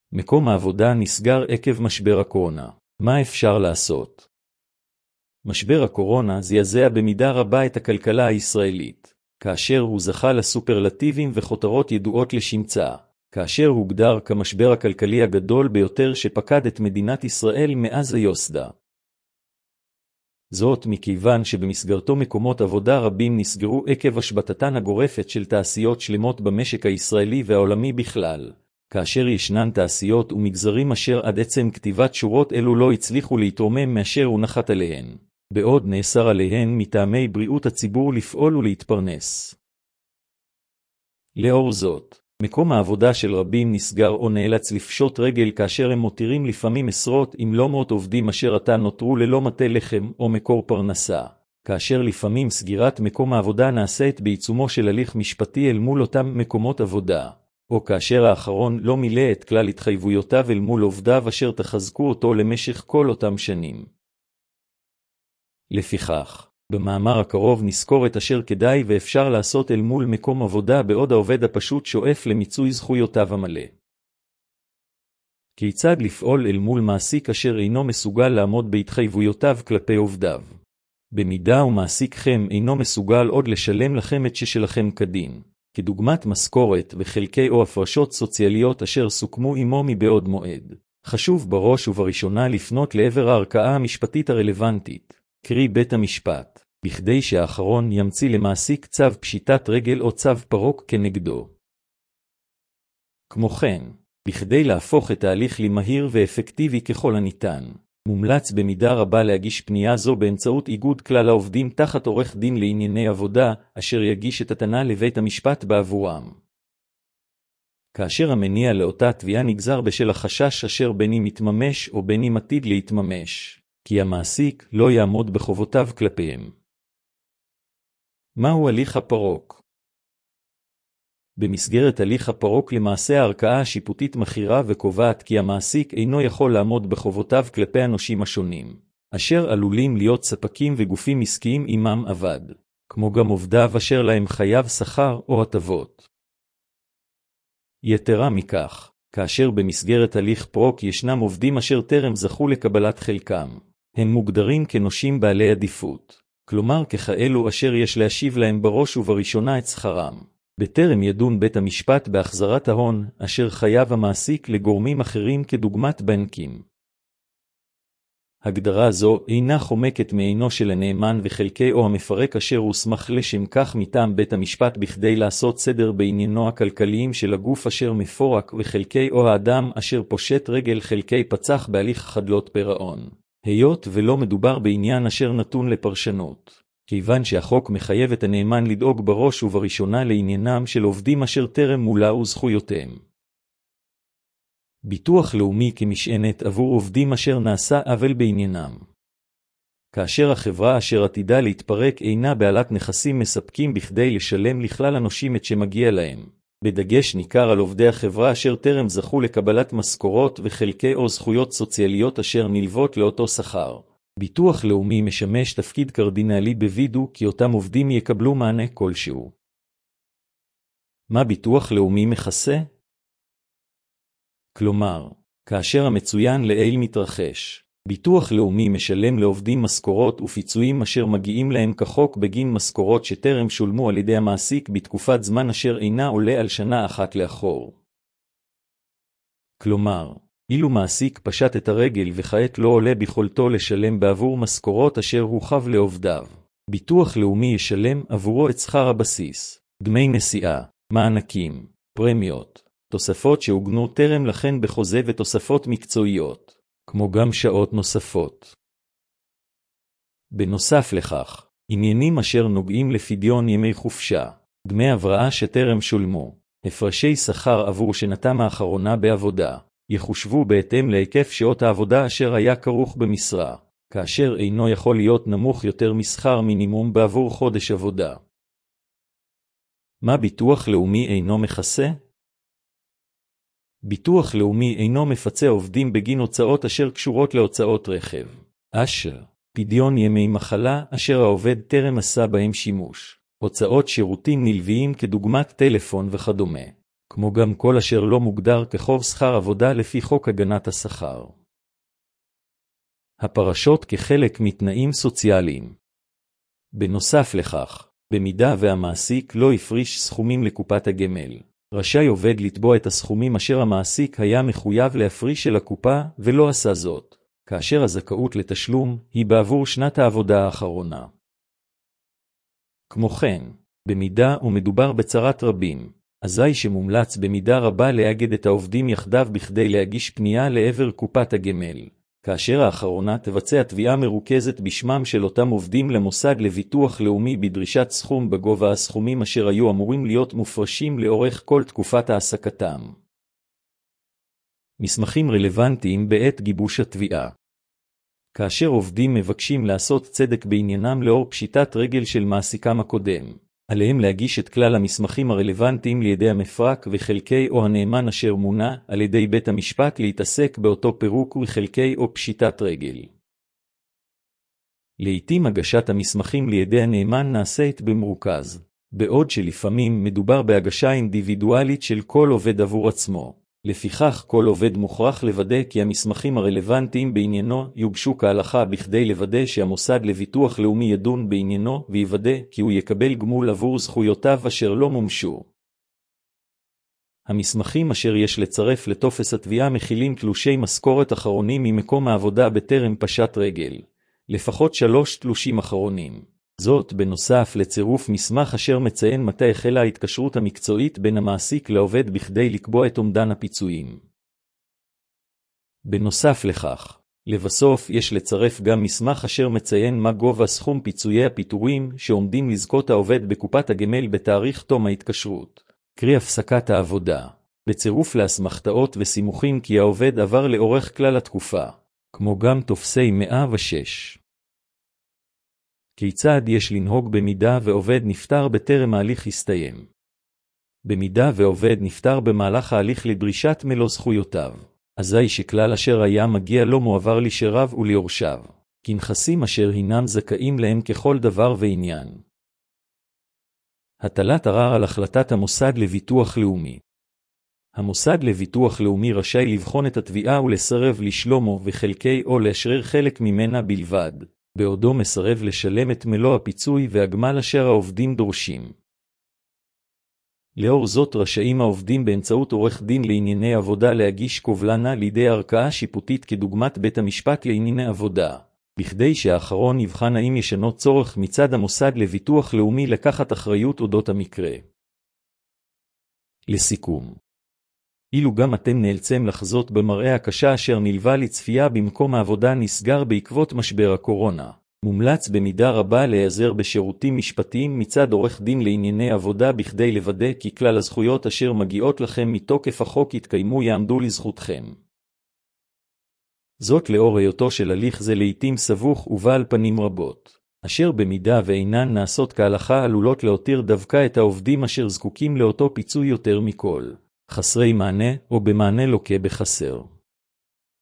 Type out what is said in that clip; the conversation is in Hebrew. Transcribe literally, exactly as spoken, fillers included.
מקום העבודה נסגר עקב משבר הקורונה. מה אפשר לעשות? משבר הקורונה זעזע במידה רבה את הכלכלה הישראלית, כאשר הוא זכה לסופרלטיבים וכותרות ידועות לשמצה, כאשר הוגדר כמשבר הכלכלי הגדול ביותר שפקד את מדינת ישראל מאז היוסדה. זאת מכיוון שבמסגרתו מקומות עבודה רבים נסגרו עקב השבתתן הגורפת של תעשיות שלמות במשק הישראלי והעולמי בכלל, כאשר ישנן תעשיות ומגזרים אשר עד עצם כתיבת שורות אלו לא הצליחו להתרומם מאשר הונחת עליהן, בעוד נאסר עליהן מטעמי בריאות הציבור לפעול ולהתפרנס. לאור זאת, מקום העבודה של רבים נסגר או נאלץ לפשוט רגל כאשר הם מותירים לפעמים עשרות אם לא מאות עובדים אשר עתה נותרו ללא מטה לחם או מקור פרנסה, כאשר לפעמים סגירת מקום העבודה נעשית בעיצומו של הליך משפטי אל מול אותם מקומות עבודה, או כאשר האחרון לא מילא את כלל התחייבויותיו אל מול עובדיו אשר תחזקו אותו למשך כל אותם שנים. לפיכך, במאמר הקרוב נזכור את אשר כדאי ואפשר לעשות אל מול מקום עבודה בעוד העובד הפשוט שואף למיצוי זכויותיו המלא. כיצד לפעול אל מול מעסיק אשר אינו מסוגל לעמוד בהתחייבויותיו כלפי עובדיו? במידה ומעסיקכם אינו מסוגל עוד לשלם לכם את ששלכם כדין, כדוגמת משכורת וחלקי או הפרשות סוציאליות אשר סוכמו עמו מבעוד מועד, חשוב בראש ובראשונה לפנות לעבר הערכאה המשפטית הרלוונטית, קרי בית המשפט, בכדי שהאחרון ימציא למעסיק צו פשיטת רגל או צו פרוק כנגדו. כמו כן, בכדי להפוך את ההליך למהיר ואפקטיבי ככל הניתן, מומלץ במידה רבה להגיש פנייה זו באמצעות איגוד כלל העובדים תחת עורך דין לענייני עבודה, אשר יגיש את הטענה לבית המשפט בעבורם. כאשר המניע לאותה תביעה נגזר בשל החשש אשר בין אם מתממש או בין אם עתיד להתממש, כי המעסיק לא יעמוד בחובותיו כלפיהם. מהו הליך הפרוק? במסגרת הליך הפרוק למעשה הערכאה השיפוטית מכירה וקובעת כי המעסיק אינו יכול לעמוד בחובותיו כלפי הנושים השונים, אשר עלולים להיות ספקים וגופים עסקיים עמם עבד, כמו גם עובדיו אשר להם חייב שכר או הטבות. יתרה מכך, כאשר במסגרת הליך פרוק ישנם עובדים אשר טרם זכו לקבלת חלקם, הם מוגדרים כנושים בעלי עדיפות, כלומר ככאלו אשר יש להשיב להם בראש ובראשונה את שכרם, בטרם ידון בית המשפט בהחזרת ההון אשר חייב המעסיק לגורמים אחרים כדוגמת בנקים. הגדרה זו אינה חומקת מעינו של הנאמן וחלקי או המפרק אשר הוסמך לשם כך מטעם בית המשפט בכדי לעשות סדר בעניינו הכלכליים של הגוף אשר מפורק וחלקי או האדם אשר פושט רגל חלקי פצח בהליך חדלות פירעון, היות ולא מדובר בעניין אשר נתון לפרשנות, כיוון שהחוק מחייב את הנאמן לדאוג בראש ובראשונה לעניינם של עובדים אשר טרם מולאו זכויותיהם. ביטוח לאומי כמשענת עבור עובדים אשר נעשה עוול בעניינם. כאשר החברה אשר עתידה להתפרק אינה בעלת נכסים מספקים בכדי לשלם לכלל הנושים את שמגיע להם, בדגש ניכר על עובדי החברה אשר טרם זכו לקבלת משכורות וחלקי או זכויות סוציאליות אשר נלוות לאותו שכר, ביטוח לאומי משמש תפקיד קרדינלי בווידוא כי אותם עובדים יקבלו מענה כלשהו. מה ביטוח לאומי מכסה? כלומר, כאשר המצוין לעיל מתרחש, ביטוח לאומי משלם לעובדים משכורות ופיצויים אשר מגיעים להם כחוק בגין משכורות שטרם שולמו על ידי המעסיק בתקופת זמן אשר אינה עולה על שנה אחת לאחור. כלומר, אילו מעסיק פשט את הרגל וכעת לא עולה ביכולתו לשלם בעבור משכורות אשר הוא חב לעובדיו, ביטוח לאומי ישלם עבורו את שכר הבסיס, דמי נסיעה, מענקים, פרמיות, תוספות שהוגנו טרם לכן בחוזה ותוספות מקצועיות, כמו גם שעות נוספות. בנוסף לכך, עניינים אשר נוגעים לפדיון ימי חופשה, דמי הבראה שטרם שולמו, הפרשי שכר עבור שנתם האחרונה בעבודה, יחושבו בהתאם להיקף שעות העבודה אשר היה כרוך במשרה, כאשר אינו יכול להיות נמוך יותר משכר מינימום בעבור חודש עבודה. מה ביטוח לאומי אינו מכסה? ביטוח לאומי אינו מפצה עובדים בגין הוצאות אשר קשורות להוצאות רכב, אשר, פדיון ימי מחלה אשר העובד טרם עשה בהם שימוש, הוצאות שירותים נלוויים כדוגמת טלפון וכדומה, כמו גם כל אשר לא מוגדר כחוב שכר עבודה לפי חוק הגנת השכר. הפרשות כחלק מתנאים סוציאליים. בנוסף לכך, במידה והמעסיק לא הפריש סכומים לקופת הגמל, רשאי עובד לתבוע את הסכומים אשר המעסיק היה מחויב להפריש אל הקופה ולא עשה זאת, כאשר הזכאות לתשלום היא בעבור שנת העבודה האחרונה. כמו כן, במידה ומדובר בצרת רבים, אזי שמומלץ במידה רבה לאגד את העובדים יחדיו בכדי להגיש פנייה לעבר קופת הגמל, כאשר האחרונה תבצע תביעה מרוכזת בשמם של אותם עובדים למוסד לביטוח לאומי בדרישת סכום בגובה הסכומים אשר היו אמורים להיות מופרשים לאורך כל תקופת העסקתם. מסמכים רלוונטיים בעת גיבוש התביעה. כאשר עובדים מבקשים לעשות צדק בעניינם לאור פשיטת רגל של מעסיקם הקודם, עליהם להגיש את כלל המסמכים הרלוונטיים לידי המפרק וחלקי או הנאמן אשר מונה על ידי בית המשפט להתעסק באותו פירוק וחלקי או פשיטת רגל. לעתים הגשת המסמכים לידי הנאמן נעשית במרוכז, בעוד שלפעמים מדובר בהגשה אינדיבידואלית של כל עובד עבור עצמו. לפיכך כל עובד מוכרח לוודא כי המסמכים הרלוונטיים בעניינו יוגשו כהלכה בכדי לוודא שהמוסד לביטוח לאומי ידון בעניינו ויוודא כי הוא יקבל גמול עבור זכויותיו אשר לא מומשו. המסמכים אשר יש לצרף לטופס התביעה מכילים תלושי משכורת אחרונים ממקום העבודה בטרם פשט רגל, לפחות שלוש תלושים אחרונים. זאת בנוסף לצירוף מסמך אשר מציין מתי החלה ההתקשרות המקצועית בין המעסיק לעובד בכדי לקבוע את אומדן הפיצויים. בנוסף לכך, לבסוף יש לצרף גם מסמך אשר מציין מה גובה סכום פיצויי הפיטורים שעומדים לזכות העובד בקופת הגמל בתאריך תום ההתקשרות, קרי הפסקת העבודה, בצירוף לאסמכתאות וסימוכים כי העובד עבר לאורך כלל התקופה, כמו גם טופסי מאה ושש. כיצד יש לנהוג במידה ועובד נפטר בטרם ההליך הסתיים? במידה ועובד נפטר במהלך ההליך לדרישת מלוא זכויותיו, אזי שכלל אשר היה מגיע לא מועבר ליורשיו וליורשיו, כנכסים אשר הינם זכאים להם ככל דבר ועניין. הטלת ערר על החלטת המוסד לביטוח לאומי. המוסד לביטוח לאומי רשאי לבחון את התביעה ולסרב לשלומו וחלקי או לאשרר חלק ממנה בלבד, בעודו מסרב לשלם את מלוא הפיצוי והגמל אשר העובדים דורשים. לאור זאת רשאים העובדים באמצעות עורך דין לענייני עבודה להגיש קובלנה לידי ערכאה שיפוטית כדוגמת בית המשפט לענייני עבודה, בכדי שהאחרון יבחן האם ישנו צורך מצד המוסד לביטוח לאומי לקחת אחריות אודות המקרה. לסיכום, אילו גם אתם נאלצם לחזות במראה הקשה אשר נלווה לצפייה במקום העבודה נסגר בעקבות משבר הקורונה, מומלץ במידה רבה להיעזר בשירותים משפטיים מצד עורך דין לענייני עבודה בכדי לוודא כי כלל הזכויות אשר מגיעות לכם מתוקף החוק יתקיימו יעמדו לזכותכם. זאת לאור היותו של הליך זה לעתים סבוך ובעל פנים רבות, אשר במידה ואינן נעשות כהלכה עלולות להותיר דווקא את העובדים אשר זקוקים לאותו פיצוי יותר מכל, חסרי מענה או במענה לוקה בחסר.